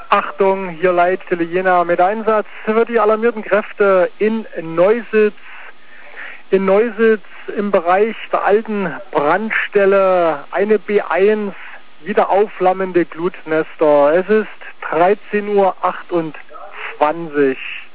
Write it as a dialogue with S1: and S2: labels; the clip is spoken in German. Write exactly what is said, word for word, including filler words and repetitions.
S1: Achtung, hier Leitstelle Jena mit Einsatz für die alarmierten Kräfte in Neusitz. In Neusitz im Bereich der alten Brandstelle eine B eins, wieder aufflammende Glutnester. Es ist dreizehn Uhr achtundzwanzig.